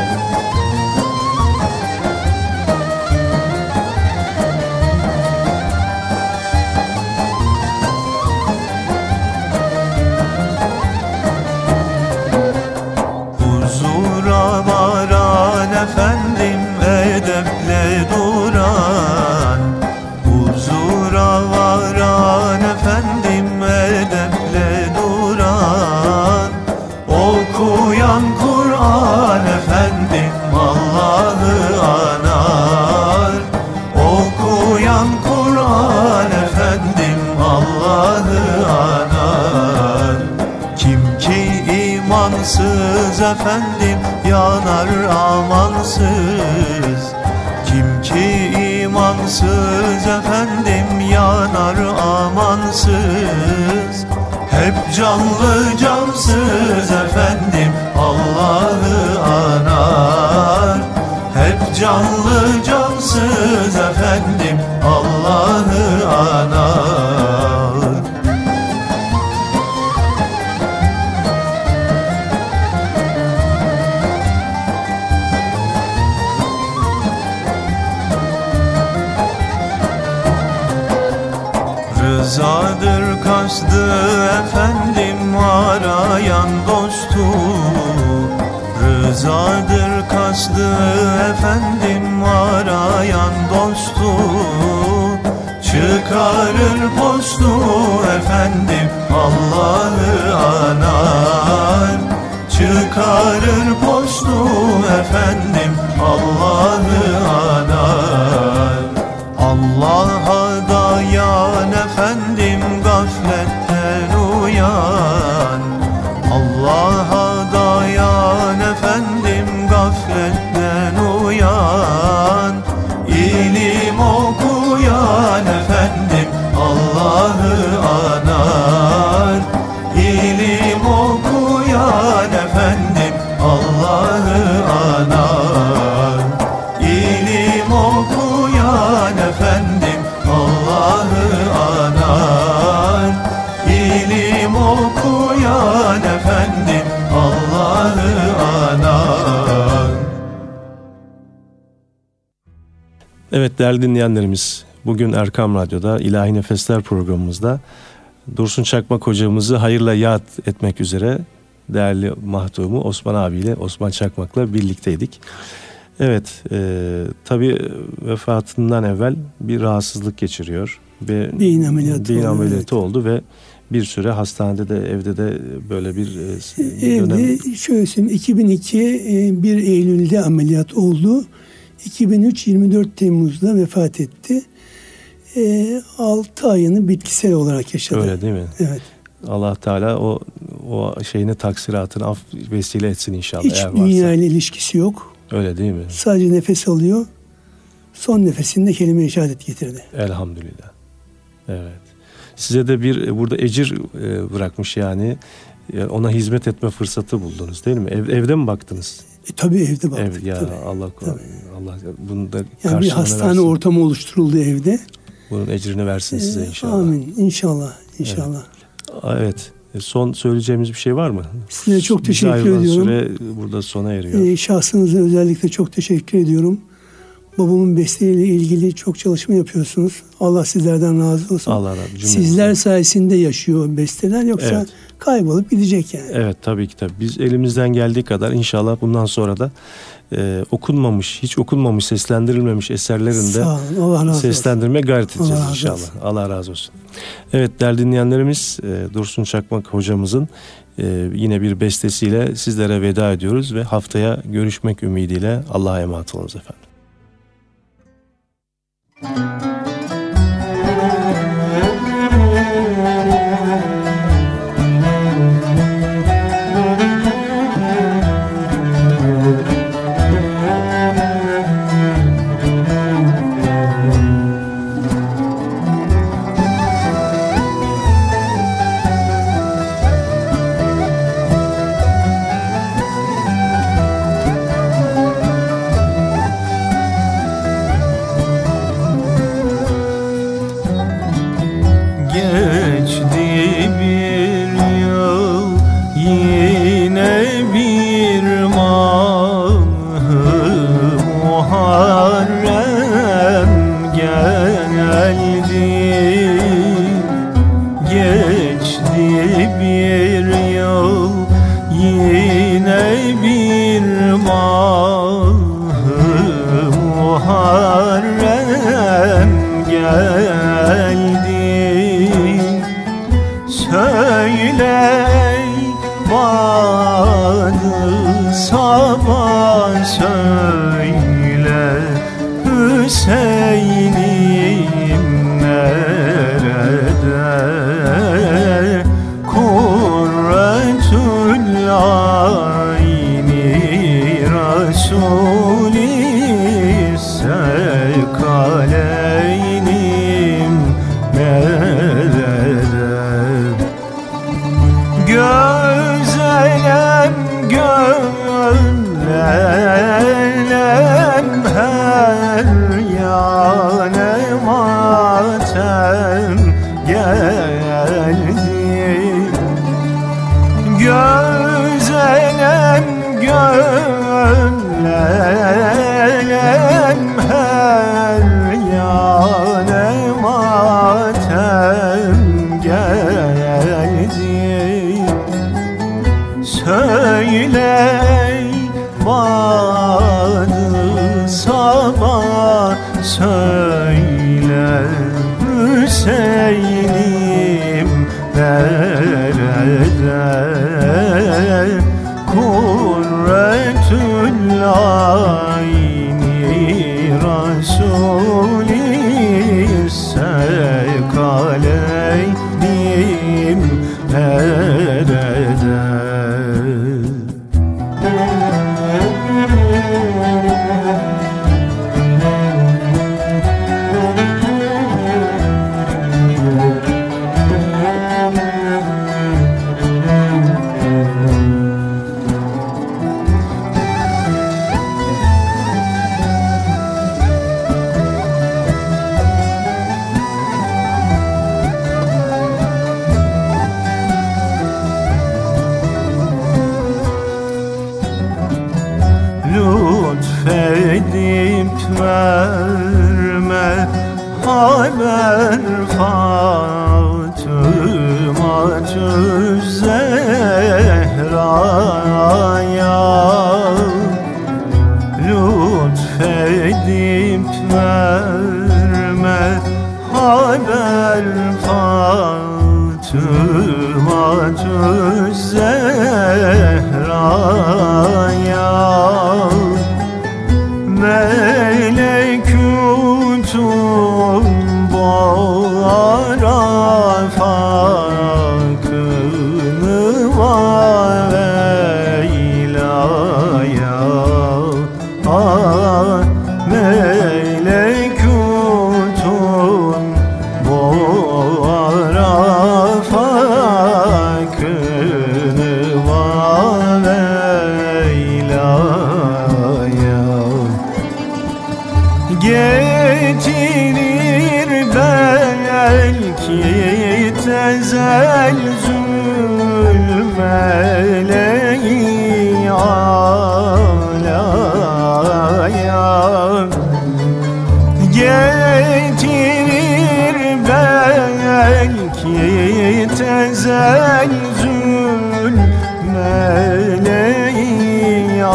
Speaker 3: Efendim edeple duran. Huzura varan efendim edeple duran. Okuyan Kur'an efendim Allah'ı anar. Okuyan Kur'an efendim Allah'ı anar. Kim ki imansız efendim yanar amansız. Kim ki imansız efendim yanar amansız. Hep canlı cansız efendim Allah'ı anar. Hep canlı cansız efendim Allah'ı anar. Rızadır kastı efendim arayan dostu. Rızadır kastı efendim arayan dostu. Çıkarır postu efendim Allah'ı anar. Çıkarır postu efendim Allah'ı anar. Allah'a dayan efendim gafletten uyan. Allah'a dayan efendim gafletten uyan. İlim okuyan efendim Allah'ı anar. İlim okuyan efendim Allah'ı anar. İlim okuyan efendim Allah'ı anar. İlim okuyan efendim Allah'ı anar.
Speaker 1: Evet değerli dinleyenlerimiz, bugün Erkam Radyo'da İlahi Nefesler programımızda Dursun Çakmak hocamızı hayırla yad etmek üzere değerli mahdumu Osman abiyle, Osman Çakmak'la birlikteydik. Evet, e, tabii vefatından evvel bir rahatsızlık geçiriyor. Ve
Speaker 2: beyin ameliyatı,
Speaker 1: beyin
Speaker 2: oldu,
Speaker 1: ameliyatı
Speaker 2: evet.
Speaker 1: oldu ve bir süre hastanede de evde de böyle bir e,
Speaker 2: Evde
Speaker 1: dönem...
Speaker 2: şöyle söyleyeyim, iki bin iki e, bir Eylül'de ameliyat oldu. iki bin üç yirmi dört Temmuz'da vefat etti. E, altı ayını bitkisel olarak yaşadı.
Speaker 1: Öyle değil mi?
Speaker 2: Evet.
Speaker 1: Allah Teala o o şeyini, taksiratını af vesile etsin inşallah.
Speaker 2: Hiç dünya ile ilişkisi yok.
Speaker 1: Öyle değil mi?
Speaker 2: Sadece nefes alıyor. Son nefesinde kelime-i şehadet getirdi.
Speaker 1: Elhamdülillah. Evet. Size de bir burada ecir e, bırakmış yani. yani. Ona hizmet etme fırsatı buldunuz değil mi? Ev, evde mi baktınız?
Speaker 2: E, tabii evde baktık.
Speaker 1: Ev, ya
Speaker 2: tabii.
Speaker 1: Allah
Speaker 2: Tabii.
Speaker 1: Allah bunu da
Speaker 2: yani
Speaker 1: karşılığını
Speaker 2: bir hastane
Speaker 1: versin.
Speaker 2: ortamı oluşturuldu evde.
Speaker 1: Bunun ecrini versin
Speaker 2: E,
Speaker 1: size inşallah.
Speaker 2: Amin. İnşallah. İnşallah.
Speaker 1: Evet. evet. Son söyleyeceğimiz bir şey var mı?
Speaker 2: Size çok
Speaker 1: Bize
Speaker 2: teşekkür
Speaker 1: ayrılan
Speaker 2: ediyorum.
Speaker 1: Süre burada sona eriyor.
Speaker 2: E, şahsınıza özellikle çok teşekkür ediyorum. Babamın besteleriyle ilgili çok çalışma yapıyorsunuz. Allah sizlerden razı olsun.
Speaker 1: Allah razı olsun.
Speaker 2: Sizler sayesinde yaşıyor besteler, yoksa
Speaker 1: evet.
Speaker 2: kaybolup gidecek yani.
Speaker 1: Evet, tabii ki tabii. Biz elimizden geldiği kadar inşallah bundan sonra da e, okunmamış, hiç okunmamış, seslendirilmemiş eserlerinde seslendirmeye gayret edeceğiz
Speaker 2: Allah
Speaker 1: inşallah.
Speaker 2: olsun.
Speaker 1: Allah razı olsun. Evet değerli dinleyenlerimiz, e, Dursun Çakmak hocamızın e, yine bir bestesiyle sizlere veda ediyoruz ve haftaya görüşmek ümidiyle Allah'a emanet olunuz efendim.
Speaker 3: Zehra verme haber Fatıma-tü Zehra'ya melekutun boğar afakını var Leyla'ya ah, melekutun boğar afakını var Leyla'ya getirir belki tezel zulmeleyi alaya getirir belki tezel zulmeleyi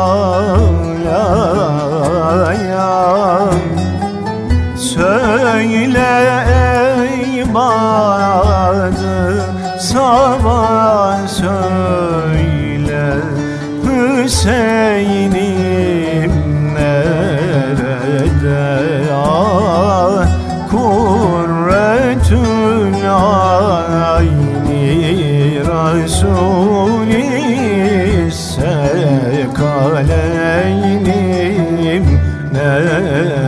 Speaker 3: alaya söyle ey badı sabah söyle Hüseyin'im nerede ah kurretül ayni Resulü sekaleyn'im nerede